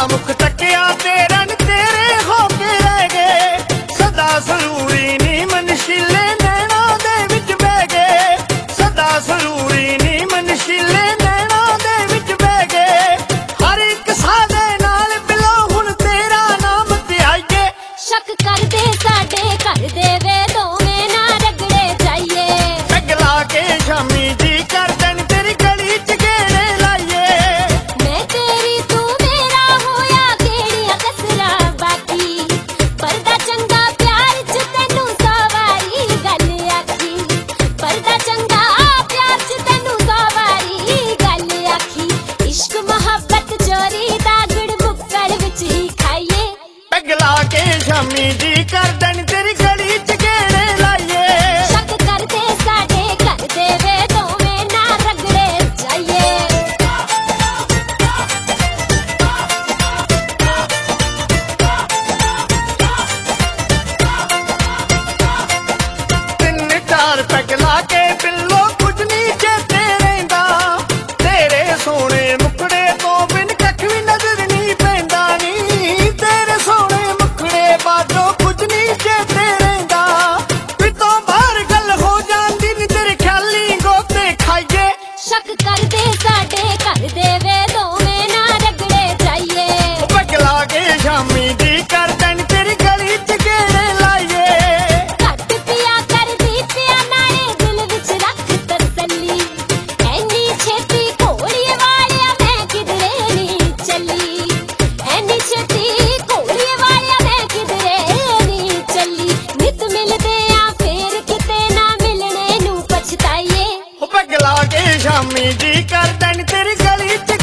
मुख तकिया तेरा न तेरे होके रह गए सदा सरूरी नी मनशीले नैना दे विच बह गए सदा सरूरी नी मनशीले नैना दे विच बह गए हर एक सादे नाल बिलो हुण तेरा नाम ते आइए शक कर दे साडे घर दे वे दोवें ना रगड़े जाइए पगला के शामी जी कर देन तेरी गली च गेड़े लाइए मैं तेरी तू मेरा होया केड़ियां कसरा बाकी परदा चंगा प्यार च तैनू सवारी गल आखी परदा चंगा प्यार च तैनू सवारी गल आखी इश्क मोहब्बत चोरी दा गुड़ मुक्कड़ विच ही खाइए पगला के शामी जी कर देन तेरी गली च गेड़े लाइए शक करदे साडे घर दे वे दोवें ना रगड़े जाइए ਤਿੰਨ ਚਾਰ ਪੈਗ ਲਾ ਕੇ ਬਿੱਲੋ ਕੁਝ ਨਹੀਂ ਚੇਤੇ ਰਹਿੰਦਾ ਤੇਰੇ ਸੋਹਣੇ ਮੁਖੜੇ ਤੋਂ ਬਿਨ ਕੱਖ ਵੀ ਨਜ਼ਰ ਨਹੀਂ ਪੈਂਦਾ ਨੀ ਤੇਰੇ ਸੋਹਣੇ ਮੁਖੜੇ ਬਾਝੋਂ ਕੁਝ ਨਹੀਂ ਚੇਤੇ ਰਹਿੰਦਾ ਪਿੱਤੋਂ ਬਾਹਰ ਗੱਲ ਹੋ ਜਾਂਦੀ ਨੀ ਤੇਰੇ ਖਿਆਲੀ ਗੋਤੇ ਖਾਈਏ शक करदे साडे घर दे वे दोवें ना रगड़े जाइए ਪਗਲਾ ਕੇ ਸ਼ਾਮੀ ਜੀ ਕਰ ਦੇਣ ਤੇਰੀ ਗਲੀ ਚ ਗੇੜੇ ਲਾਈਏ घट पिया करदी पिया नाले दिल विच रख तसल्ली ऐनी छेती घोड़िए वालिया मैं किधरे नहीं चली ऐनी छेती घोड़िए वालिया मैं किधरे नहीं चली नित मिलदे आ फेर किते ना मिलने नू पछताइए ਪਗਲਾ ਕੇ ਸ਼ਾਮੀ ਜੀ ਕਰ ਦੇਣ ਤੇਰੀ ਗਲੀ ਚ